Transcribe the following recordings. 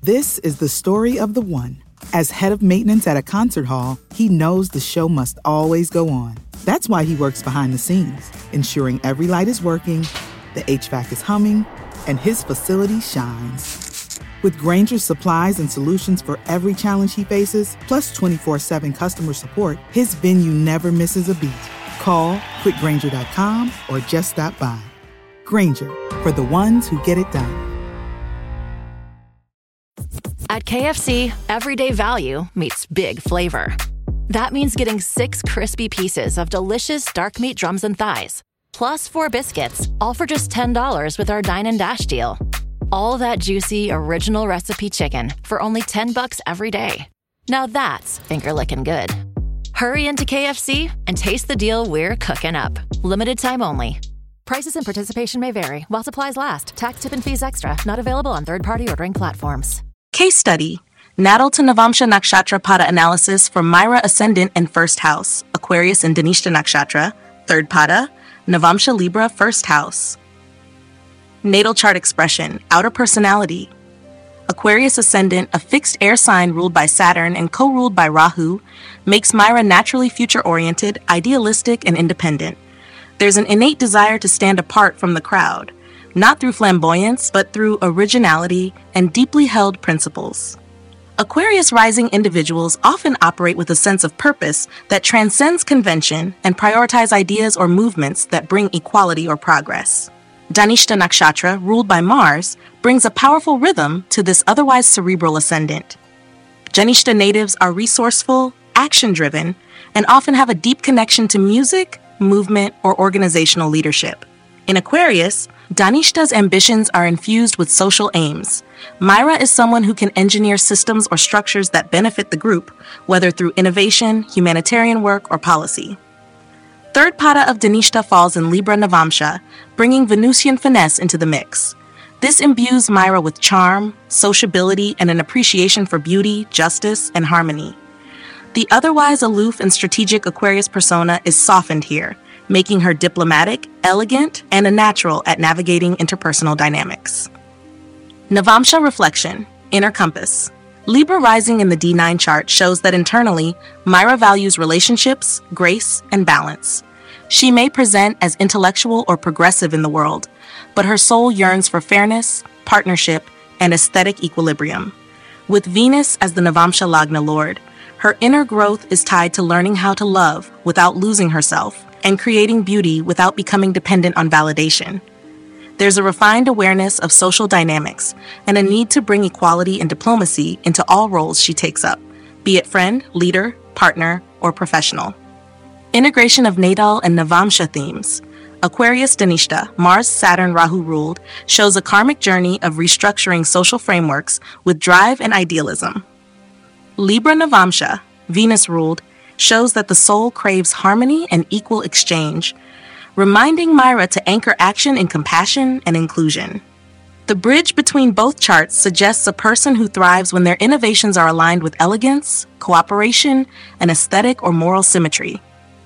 This is the story of the one. As head of maintenance at a concert hall, he knows the show must always go on. That's why he works behind the scenes, ensuring every light is working, the HVAC is humming, and his facility shines. With Grainger's supplies and solutions for every challenge he faces, plus 24/7 customer support, his venue never misses a beat. Call quickgrainger.com or just stop by. Grainger, for the ones who get it done. At KFC, everyday value meets big flavor. That means getting 6 crispy pieces of delicious dark meat drums and thighs, plus 4 biscuits, all for just $10 with our Dine and Dash deal. All that juicy, original recipe chicken for only $10 every day. Now that's finger-licking good. Hurry into KFC and taste the deal we're cooking up. Limited time only. Prices and participation may vary while supplies last. Tax, tip, and fees extra. Not available on third-party ordering platforms. Case study. Natal to Navamsha Nakshatra Pada analysis for Myra Ascendant and First House, Aquarius and Dhanishta Nakshatra, Third Pada, Navamsha Libra First House. Natal chart expression, outer personality. Aquarius Ascendant, a fixed air sign ruled by Saturn and co-ruled by Rahu, makes Myra naturally future-oriented, idealistic, and independent. There's an innate desire to stand apart from the crowd, not through flamboyance, but through originality and deeply held principles. Aquarius rising individuals often operate with a sense of purpose that transcends convention and prioritize ideas or movements that bring equality or progress. Dhanishta Nakshatra, ruled by Mars, brings a powerful rhythm to this otherwise cerebral ascendant. Dhanishta natives are resourceful, action-driven, and often have a deep connection to music, movement, or organizational leadership. In Aquarius, Dhanishta's ambitions are infused with social aims. Myra is someone who can engineer systems or structures that benefit the group, whether through innovation, humanitarian work, or policy. Third Pada of Dhanishta falls in Libra Navamsha, bringing Venusian finesse into the mix. This imbues Myra with charm, sociability, and an appreciation for beauty, justice, and harmony. The otherwise aloof and strategic Aquarius persona is softened here, making her diplomatic, elegant, and a natural at navigating interpersonal dynamics. Navamsha reflection, inner compass. Libra rising in the D9 chart shows that internally, Myra values relationships, grace, and balance. She may present as intellectual or progressive in the world, but her soul yearns for fairness, partnership, and aesthetic equilibrium. With Venus as the Navamsha Lagna Lord, her inner growth is tied to learning how to love without losing herself, and creating beauty without becoming dependent on validation. There's a refined awareness of social dynamics and a need to bring equality and diplomacy into all roles she takes up, be it friend, leader, partner, or professional. Integration of Natal and Navamsha themes. Aquarius Dhanishta, Mars, Saturn, Rahu ruled, shows a karmic journey of restructuring social frameworks with drive and idealism. Libra Navamsha, Venus ruled, shows that the soul craves harmony and equal exchange, reminding Myra to anchor action in compassion and inclusion. The bridge between both charts suggests a person who thrives when their innovations are aligned with elegance, cooperation, and aesthetic or moral symmetry.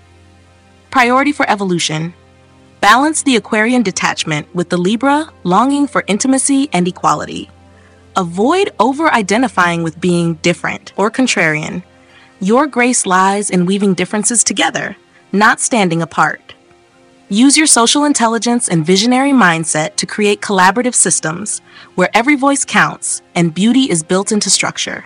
Priority for evolution. Balance the Aquarian detachment with the Libra longing for intimacy and equality. Avoid over-identifying with being different or contrarian. Your grace lies in weaving differences together, not standing apart. Use your social intelligence and visionary mindset to create collaborative systems where every voice counts and beauty is built into structure.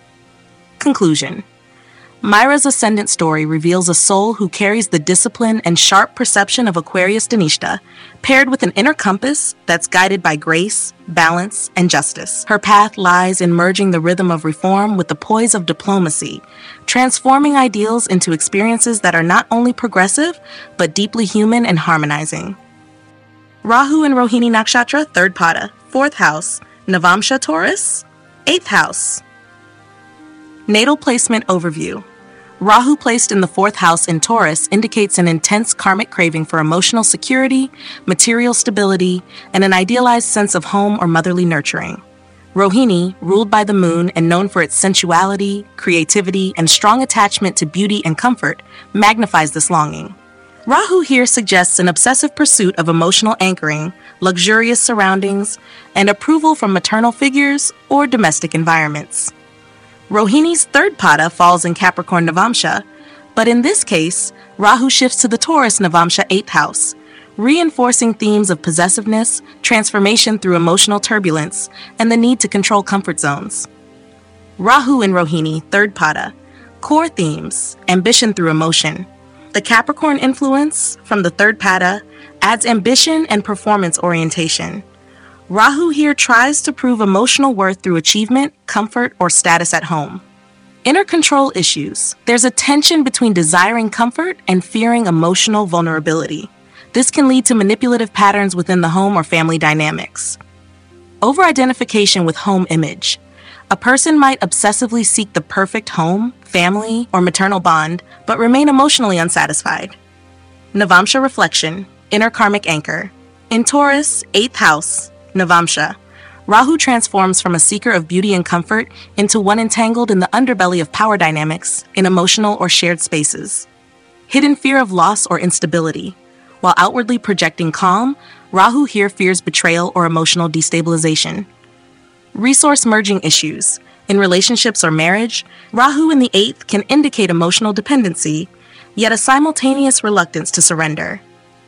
Conclusion. Myra's ascendant story reveals a soul who carries the discipline and sharp perception of Aquarius Dhanishta, paired with an inner compass that's guided by grace, balance, and justice. Her path lies in merging the rhythm of reform with the poise of diplomacy, transforming ideals into experiences that are not only progressive, but deeply human and harmonizing. Rahu and Rohini Nakshatra, 3rd Pada, 4th house, Navamsha Taurus, 8th house. Natal placement overview. Rahu placed in the 4th house in Taurus indicates an intense karmic craving for emotional security, material stability, and an idealized sense of home or motherly nurturing. Rohini, ruled by the moon and known for its sensuality, creativity, and strong attachment to beauty and comfort, magnifies this longing. Rahu here suggests an obsessive pursuit of emotional anchoring, luxurious surroundings, and approval from maternal figures or domestic environments. Rohini's third pada falls in Capricorn Navamsha, but in this case, Rahu shifts to the Taurus Navamsha 8th house, reinforcing themes of possessiveness, transformation through emotional turbulence, and the need to control comfort zones. Rahu in Rohini, third pada, core themes, ambition through emotion. The Capricorn influence from the third pada adds ambition and performance orientation. Rahu here tries to prove emotional worth through achievement, comfort, or status at home. Inner control issues. There's a tension between desiring comfort and fearing emotional vulnerability. This can lead to manipulative patterns within the home or family dynamics. Over-identification with home image. A person might obsessively seek the perfect home, family, or maternal bond, but remain emotionally unsatisfied. Navamsha reflection, inner karmic anchor. In Taurus, 8th house, Navamsha, Rahu transforms from a seeker of beauty and comfort into one entangled in the underbelly of power dynamics in emotional or shared spaces. Hidden fear of loss or instability. While outwardly projecting calm, Rahu here fears betrayal or emotional destabilization. Resource merging issues. In relationships or marriage, Rahu in the 8th can indicate emotional dependency, yet a simultaneous reluctance to surrender.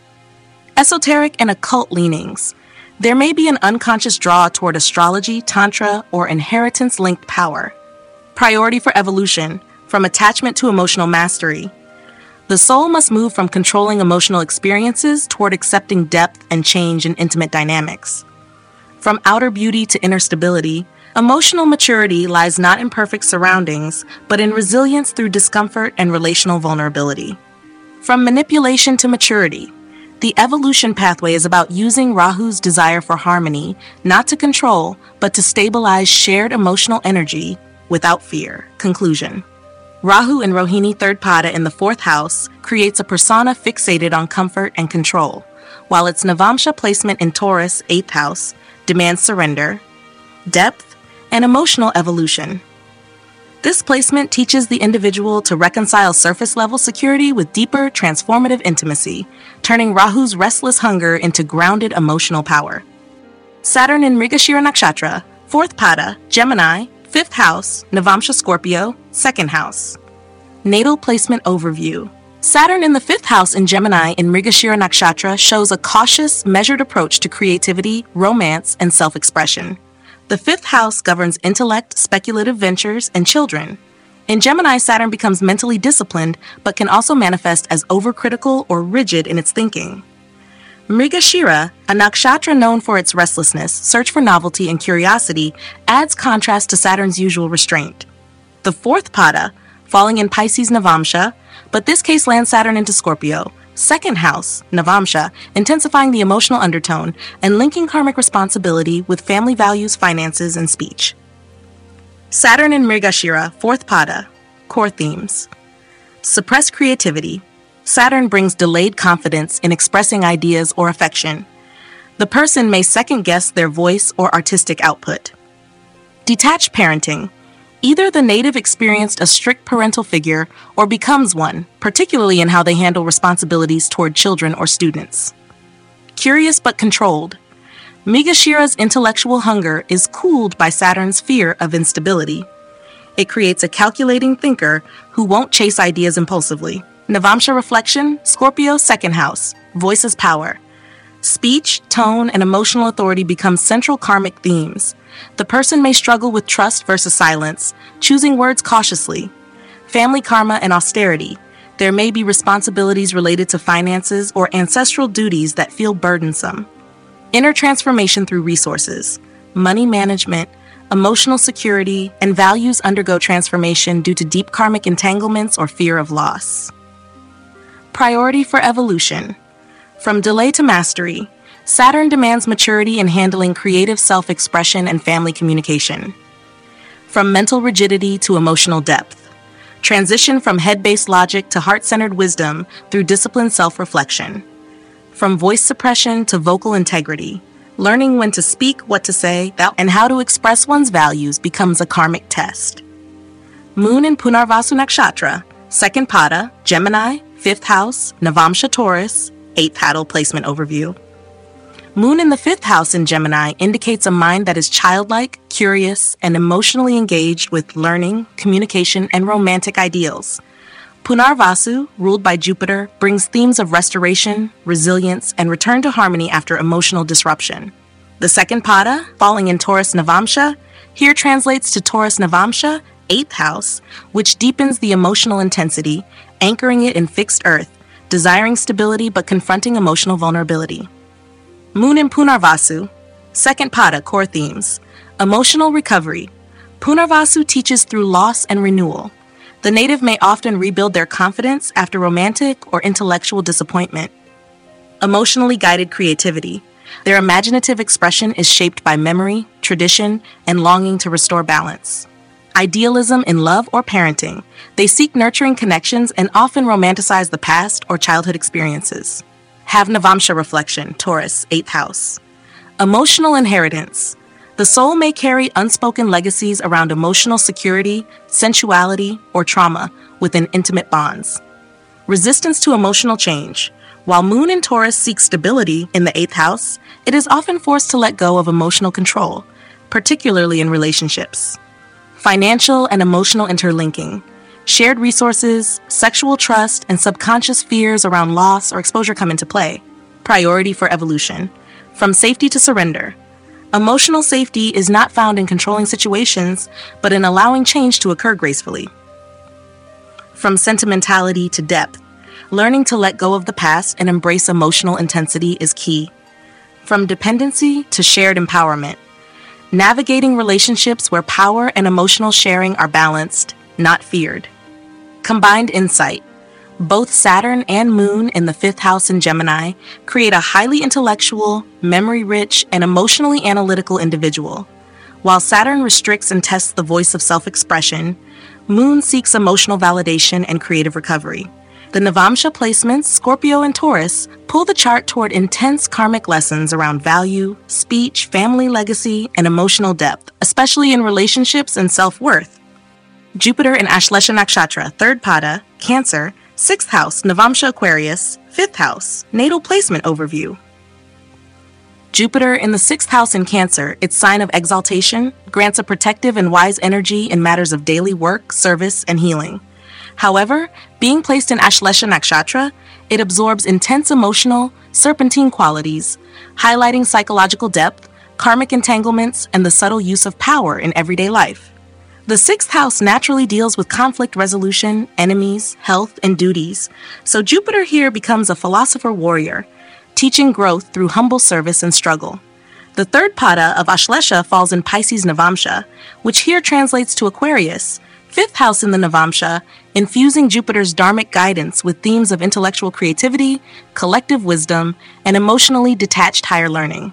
Esoteric and occult leanings. There may be an unconscious draw toward astrology, tantra, or inheritance-linked power. Priority for evolution, from attachment to emotional mastery. The soul must move from controlling emotional experiences toward accepting depth and change in intimate dynamics. From outer beauty to inner stability, emotional maturity lies not in perfect surroundings, but in resilience through discomfort and relational vulnerability. From manipulation to maturity, the evolution pathway is about using Rahu's desire for harmony, not to control, but to stabilize shared emotional energy without fear. Conclusion. Rahu in Rohini third pada in the 4th house creates a persona fixated on comfort and control, while its Navamsha placement in Taurus 8th house demands surrender, depth, and emotional evolution. This placement teaches the individual to reconcile surface-level security with deeper, transformative intimacy, turning Rahu's restless hunger into grounded emotional power. Saturn in Mrigashira Nakshatra, 4th pada, Gemini, 5th house, Navamsha Scorpio, 2nd house. Natal placement overview. Saturn in the 5th house in Gemini in Mrigashira Nakshatra shows a cautious, measured approach to creativity, romance, and self-expression. The 5th house governs intellect, speculative ventures, and children. In Gemini, Saturn becomes mentally disciplined, but can also manifest as overcritical or rigid in its thinking. Mrigashira, a nakshatra known for its restlessness, search for novelty, and curiosity, adds contrast to Saturn's usual restraint. The 4th pada, falling in Pisces Navamsha, but this case lands Saturn into Scorpio, 2nd house, Navamsha, intensifying the emotional undertone and linking karmic responsibility with family values, finances, and speech. Saturn in Mrigashira, 4th pada, core themes. Suppressed creativity. Saturn brings delayed confidence in expressing ideas or affection. The person may second-guess their voice or artistic output. Detached parenting. Either the native experienced a strict parental figure or becomes one, particularly in how they handle responsibilities toward children or students. Curious but controlled. Mrigashira's intellectual hunger is cooled by Saturn's fear of instability. It creates a calculating thinker who won't chase ideas impulsively. Navamsha reflection, Scorpio 2nd house, voices power. Speech, tone, and emotional authority become central karmic themes. The person may struggle with trust versus silence, choosing words cautiously. Family karma and austerity. There may be responsibilities related to finances or ancestral duties that feel burdensome. Inner transformation through resources. Money management, emotional security, and values undergo transformation due to deep karmic entanglements or fear of loss. Priority for evolution. From delay to mastery, Saturn demands maturity in handling creative self-expression and family communication. From mental rigidity to emotional depth. Transition from head-based logic to heart-centered wisdom through disciplined self-reflection. From voice suppression to vocal integrity. Learning when to speak, what to say, and how to express one's values becomes a karmic test. Moon in Punarvasu Nakshatra, 2nd pada, Gemini, 5th house, Navamsha Taurus, 8th Hattle placement overview. Moon in the 5th house in Gemini indicates a mind that is childlike, curious, and emotionally engaged with learning, communication, and romantic ideals. Punarvasu, ruled by Jupiter, brings themes of restoration, resilience, and return to harmony after emotional disruption. The second pada, falling in Taurus Navamsha, here translates to Taurus Navamsha, 8th house, which deepens the emotional intensity, anchoring it in fixed earth, desiring stability but confronting emotional vulnerability. Moon in Punarvasu, second pada, core themes. Emotional recovery. Punarvasu teaches through loss and renewal. The native may often rebuild their confidence after romantic or intellectual disappointment. Emotionally guided creativity. Their imaginative expression is shaped by memory, tradition, and longing to restore balance. Idealism in love or parenting. They seek nurturing connections and often romanticize the past or childhood experiences. Have Navamsha reflection, Taurus, 8th house. Emotional inheritance. The soul may carry unspoken legacies around emotional security, sensuality, or trauma within intimate bonds. Resistance to emotional change. While Moon in Taurus seeks stability in the 8th house, it is often forced to let go of emotional control, particularly in relationships. Financial and emotional interlinking. Shared resources, sexual trust, and subconscious fears around loss or exposure come into play. Priority for evolution. From safety to surrender. Emotional safety is not found in controlling situations, but in allowing change to occur gracefully. From sentimentality to depth. Learning to let go of the past and embrace emotional intensity is key. From dependency to shared empowerment. Navigating relationships where power and emotional sharing are balanced, not feared. Combined insight. Both Saturn and Moon in the 5th house in Gemini create a highly intellectual, memory-rich, and emotionally analytical individual. While Saturn restricts and tests the voice of self-expression, Moon seeks emotional validation and creative recovery. The Navamsha placements, Scorpio and Taurus, pull the chart toward intense karmic lessons around value, speech, family legacy, and emotional depth, especially in relationships and self-worth. Jupiter in Ashlesha Nakshatra, 3rd pada, Cancer, 6th house, Navamsha Aquarius, 5th house, natal placement overview. Jupiter in the 6th house in Cancer, its sign of exaltation, grants a protective and wise energy in matters of daily work, service, and healing. However, being placed in Ashlesha Nakshatra, it absorbs intense emotional, serpentine qualities, highlighting psychological depth, karmic entanglements, and the subtle use of power in everyday life. The 6th house naturally deals with conflict resolution, enemies, health, and duties, so Jupiter here becomes a philosopher warrior, teaching growth through humble service and struggle. The 3rd pada of Ashlesha falls in Pisces Navamsha, which here translates to Aquarius, 5th house in the Navamsha, infusing Jupiter's dharmic guidance with themes of intellectual creativity, collective wisdom, and emotionally detached higher learning.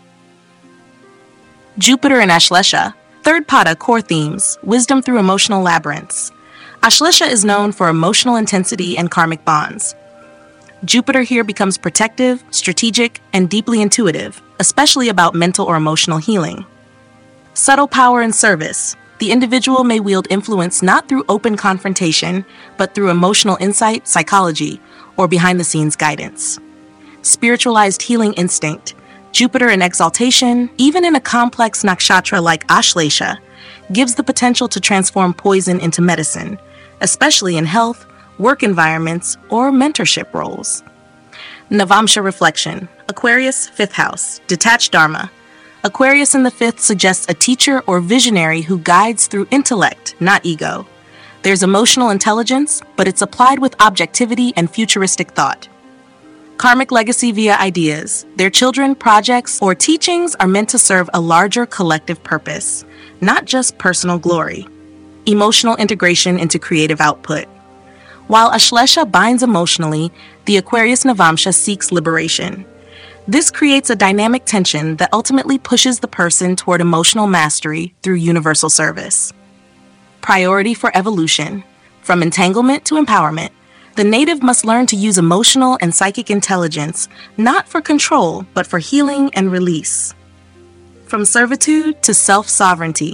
Jupiter in Ashlesha, 3rd pada, core themes, wisdom through emotional labyrinths. Ashlesha is known for emotional intensity and karmic bonds. Jupiter here becomes protective, strategic, and deeply intuitive, especially about mental or emotional healing. Subtle power and service. The individual may wield influence not through open confrontation, but through emotional insight, psychology, or behind-the-scenes guidance. Spiritualized healing instinct. Jupiter in exaltation, even in a complex nakshatra like Ashlesha, gives the potential to transform poison into medicine, especially in health, work environments, or mentorship roles. Navamsha reflection. Aquarius, 5th house, detached dharma. Aquarius in the 5th suggests a teacher or visionary who guides through intellect, not ego. There's emotional intelligence, but it's applied with objectivity and futuristic thought. Karmic legacy via ideas. Their children, projects, or teachings are meant to serve a larger collective purpose, not just personal glory. Emotional integration into creative output. While Ashlesha binds emotionally, the Aquarius Navamsha seeks liberation. This creates a dynamic tension that ultimately pushes the person toward emotional mastery through universal service. Priority for evolution. From entanglement to empowerment, the native must learn to use emotional and psychic intelligence, not for control, but for healing and release. From servitude to self-sovereignty,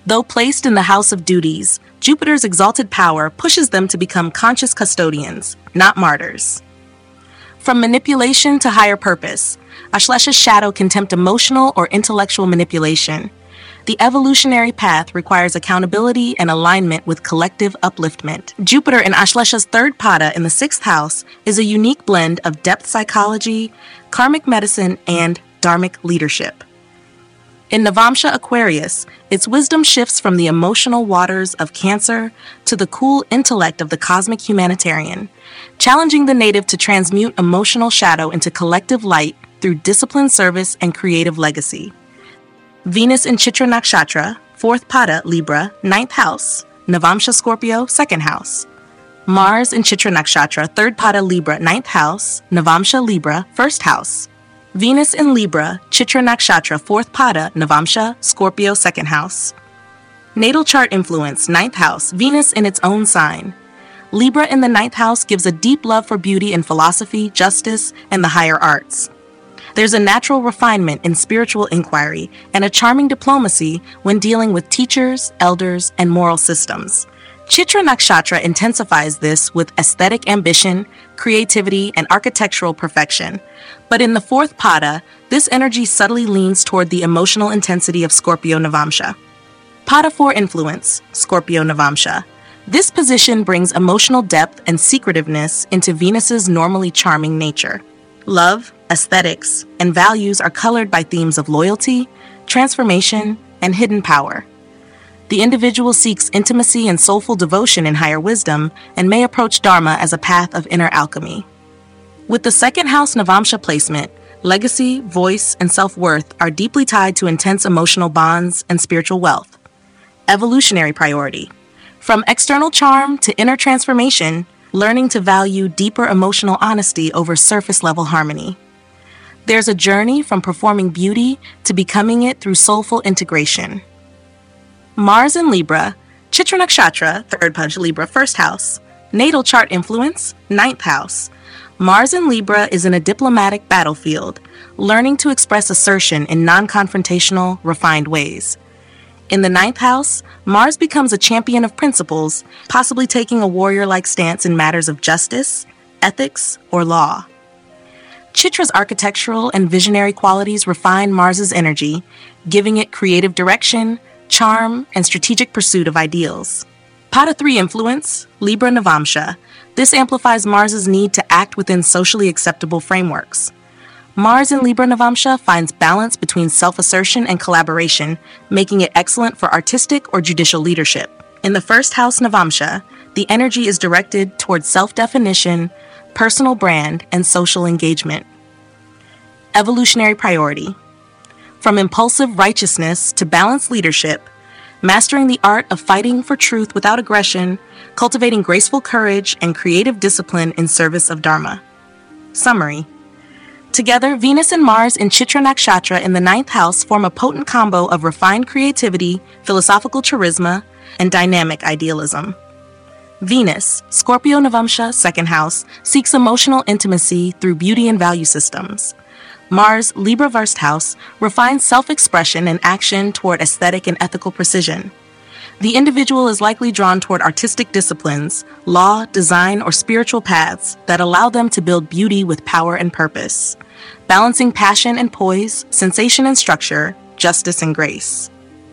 Though placed in the house of duties, Jupiter's exalted power pushes them to become conscious custodians, not martyrs. From manipulation to higher purpose, Ashlesha's shadow can tempt emotional or intellectual manipulation. The evolutionary path requires accountability and alignment with collective upliftment. Jupiter in Ashlesha's third pada in the sixth house is a unique blend of depth psychology, karmic medicine, and dharmic leadership. In Navamsha Aquarius, its wisdom shifts from the emotional waters of Cancer to the cool intellect of the cosmic humanitarian, challenging the native to transmute emotional shadow into collective light through disciplined service and creative legacy. Venus in Chitra Nakshatra, 4th Pada, Libra, 9th house, Navamsha Scorpio, 2nd house. Mars in Chitra Nakshatra, 3rd Pada, Libra, 9th house, Navamsha, Libra, 1st house. Venus in Libra, Chitra Nakshatra, 4th Pada, Navamsha, Scorpio, 2nd house. Natal chart influence, 9th house, Venus in its own sign. Libra in the 9th house gives a deep love for beauty and philosophy, justice, and the higher arts. There's a natural refinement in spiritual inquiry and a charming diplomacy when dealing with teachers, elders, and moral systems. Chitra Nakshatra intensifies this with aesthetic ambition, creativity, and architectural perfection. But in the 4th Pada, this energy subtly leans toward the emotional intensity of Scorpio Navamsha. Pada 4 influence, Scorpio Navamsha. This position brings emotional depth and secretiveness into Venus's normally charming nature. Love, aesthetics, and values are colored by themes of loyalty, transformation, and hidden power. The individual seeks intimacy and soulful devotion in higher wisdom and may approach Dharma as a path of inner alchemy. With the 2nd house Navamsha placement, legacy, voice, and self-worth are deeply tied to intense emotional bonds and spiritual wealth. Evolutionary priority. From external charm to inner transformation, learning to value deeper emotional honesty over surface-level harmony. There's a journey from performing beauty to becoming it through soulful integration. Mars in Libra, Chitra Nakshatra, 3rd Pada, Libra, 1st house. Natal chart influence, 9th house. Mars in Libra is in a diplomatic battlefield, learning to express assertion in non-confrontational, refined ways. In the 9th house, Mars becomes a champion of principles, possibly taking a warrior-like stance in matters of justice, ethics, or law. Chitra's architectural and visionary qualities refine Mars's energy, giving it creative direction, charm, and strategic pursuit of ideals. Pada 3 influence, Libra Navamsha. This amplifies Mars's need to act within socially acceptable frameworks. Mars in Libra Navamsha finds balance between self-assertion and collaboration, making it excellent for artistic or judicial leadership. In the 1st house Navamsha, the energy is directed towards self-definition, personal brand, and social engagement. Evolutionary priority. From impulsive righteousness to balanced leadership, mastering the art of fighting for truth without aggression, cultivating graceful courage, and creative discipline in service of Dharma. Summary. Together, Venus and Mars in Chitra Nakshatra in the 9th house form a potent combo of refined creativity, philosophical charisma, and dynamic idealism. Venus, Scorpio Navamsha, 2nd house, seeks emotional intimacy through beauty and value systems. Mars, Libra 1st house, refines self-expression and action toward aesthetic and ethical precision. The individual is likely drawn toward artistic disciplines, law, design, or spiritual paths that allow them to build beauty with power and purpose, balancing passion and poise, sensation and structure, justice and grace.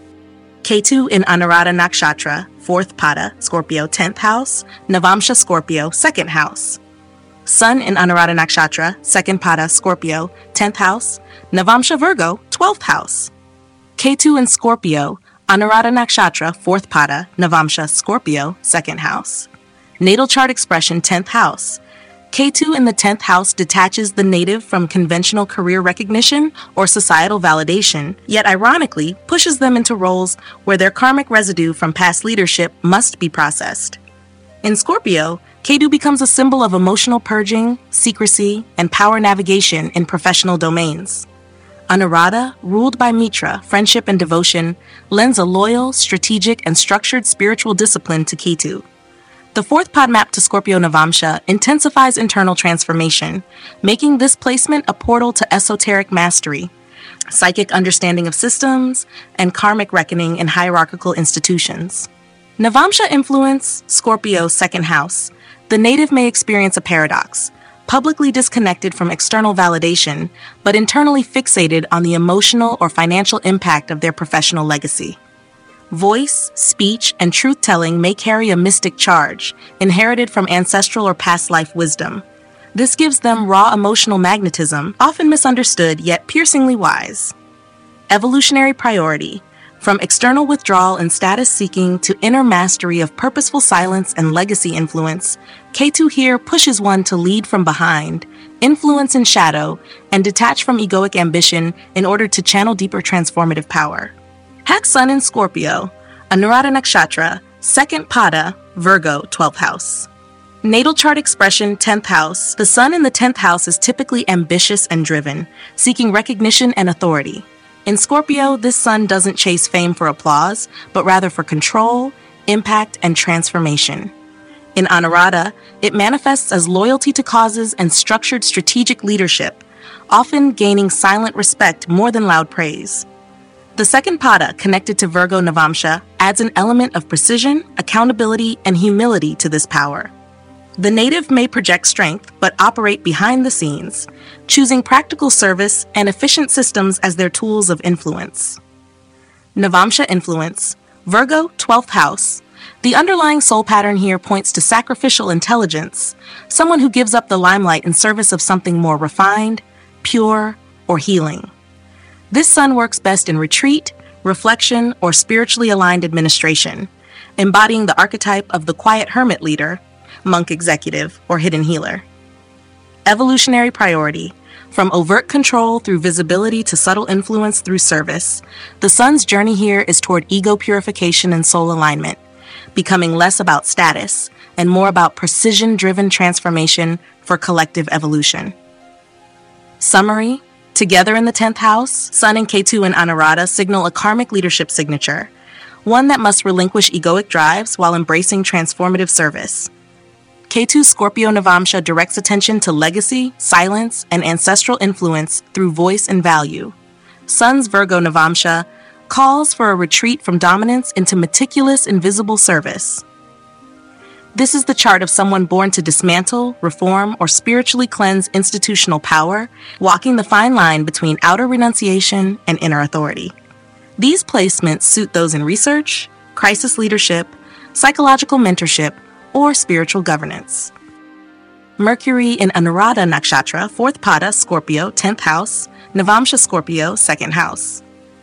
Ketu in Anuradha Nakshatra, 4th Pada, Scorpio, 10th house, Navamsha Scorpio, 2nd house. Sun in Anuradha Nakshatra, 2nd Pada, Scorpio, 10th house, Navamsha Virgo, 12th house. Ketu in Scorpio, Anuradha Nakshatra, 4th Pada, Navamsha Scorpio, 2nd house. Natal chart expression, 10th house. Ketu in the 10th house detaches the native from conventional career recognition or societal validation, yet ironically pushes them into roles where their karmic residue from past leadership must be processed. In Scorpio, Ketu becomes a symbol of emotional purging, secrecy, and power navigation in professional domains. Anuradha, ruled by Mitra, friendship and devotion, lends a loyal, strategic, and structured spiritual discipline to Ketu. The 4th Pada map to Scorpio Navamsha intensifies internal transformation, making this placement a portal to esoteric mastery. psychic understanding of systems, and karmic reckoning in hierarchical institutions. Navamsha influence, Scorpio, second house. The native may experience a paradox, publicly disconnected from external validation, but internally fixated on the emotional or financial impact of their professional legacy. Voice, speech, and truth-telling may carry a mystic charge, inherited from ancestral or past life wisdom. This gives them raw emotional magnetism, often misunderstood yet piercingly wise. Evolutionary priority. From external withdrawal and status seeking to inner mastery of purposeful silence and legacy influence, Ketu here pushes one to lead from behind, influence in shadow, and detach from egoic ambition in order to channel deeper transformative power. Hat Sun in Scorpio, Anuradha Nakshatra, second Pada, Virgo, 12th house. Natal chart expression, 10th house. The sun in the 10th house is typically ambitious and driven, seeking recognition and authority. In Scorpio, this sun doesn't chase fame for applause, but rather for control, impact, and transformation. In Anuradha, it manifests as loyalty to causes and structured strategic leadership, often gaining silent respect more than loud praise. The second Pada, connected to Virgo Navamsha, adds an element of precision, accountability, and humility to this power. The native may project strength, but operate behind the scenes, choosing practical service and efficient systems as their tools of influence. Navamsha influence, Virgo, 12th house. The underlying soul pattern here points to sacrificial intelligence, someone who gives up the limelight in service of something more refined, pure, or healing. This sun works best in retreat, reflection, or spiritually aligned administration, embodying the archetype of the quiet hermit leader, monk executive, or hidden healer. Evolutionary priority. From overt control through visibility to subtle influence through service, the sun's journey here is toward ego purification and soul alignment, becoming less about status and more about precision-driven transformation for collective evolution. Summary. Together in the 10th house, Sun and Ketu and Anuradha signal a karmic leadership signature, one that must relinquish egoic drives while embracing transformative service. Ketu's Scorpio Navamsha directs attention to legacy, silence, and ancestral influence through voice and value. Sun's Virgo Navamsha calls for a retreat from dominance into meticulous, invisible service. This is the chart of someone born to dismantle, reform, or spiritually cleanse institutional power, walking the fine line between outer renunciation and inner authority. These placements suit those in research, crisis leadership, psychological mentorship, or spiritual governance. Mercury in Anuradha Nakshatra, 4th Pada, Scorpio, 10th house, Navamsha Scorpio, 2nd house.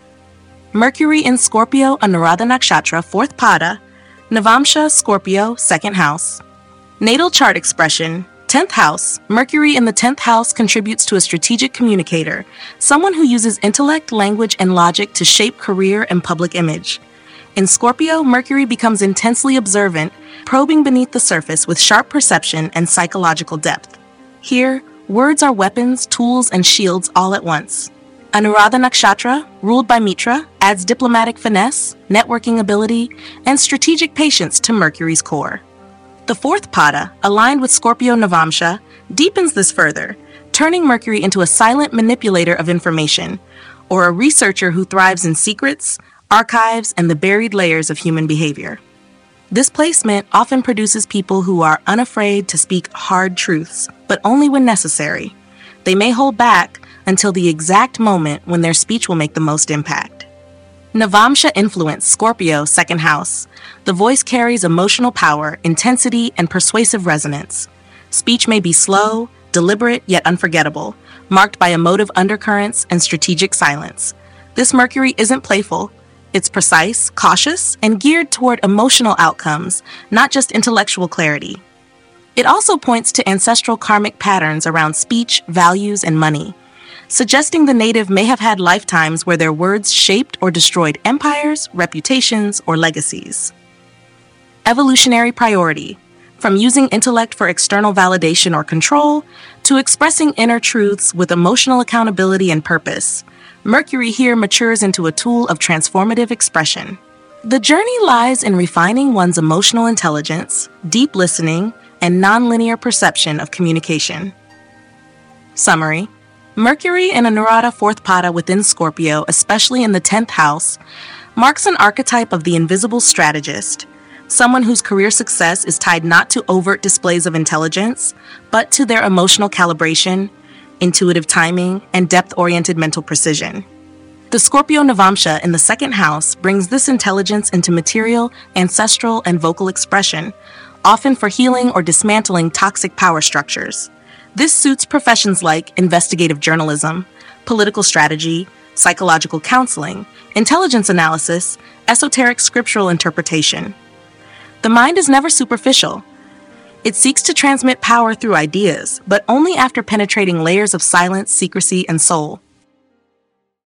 Mercury in Scorpio, Anuradha Nakshatra, 4th Pada, Navamsha Scorpio, 2nd house. Natal chart expression, 10th house. Mercury in the 10th house contributes to a strategic communicator, someone who uses intellect, language, and logic to shape career and public image. In Scorpio, Mercury becomes intensely observant, probing beneath the surface with sharp perception and psychological depth. Here, words are weapons, tools, and shields all at once. Anuradha Nakshatra, ruled by Mitra, adds diplomatic finesse, networking ability, and strategic patience to Mercury's core. The 4th Pada, aligned with Scorpio Navamsha, deepens this further, turning Mercury into a silent manipulator of information, or a researcher who thrives in secrets, archives, and the buried layers of human behavior. This placement often produces people who are unafraid to speak hard truths, but only when necessary. They may hold back until the exact moment when their speech will make the most impact. Navamsha influence, Scorpio, 2nd house. The voice carries emotional power, intensity, and persuasive resonance. Speech may be slow, deliberate, yet unforgettable, marked by emotive undercurrents and strategic silence. This Mercury isn't playful. It's precise, cautious, and geared toward emotional outcomes, not just intellectual clarity. It also points to ancestral karmic patterns around speech, values, and money, suggesting the native may have had lifetimes where their words shaped or destroyed empires, reputations, or legacies. Evolutionary priority. From using intellect for external validation or control, to expressing inner truths with emotional accountability and purpose, Mercury here matures into a tool of transformative expression. The journey lies in refining one's emotional intelligence, deep listening, and nonlinear perception of communication. Summary. Mercury in Anuradha 4th Pada within Scorpio, especially in the 10th house, marks an archetype of the invisible strategist, someone whose career success is tied not to overt displays of intelligence, but to their emotional calibration, intuitive timing, and depth-oriented mental precision. The Scorpio Navamsha in the 2nd house brings this intelligence into material, ancestral, and vocal expression, often for healing or dismantling toxic power structures. This suits professions like investigative journalism, political strategy, psychological counseling, intelligence analysis, esoteric scriptural interpretation. The mind is never superficial. It seeks to transmit power through ideas, but only after penetrating layers of silence, secrecy, and soul.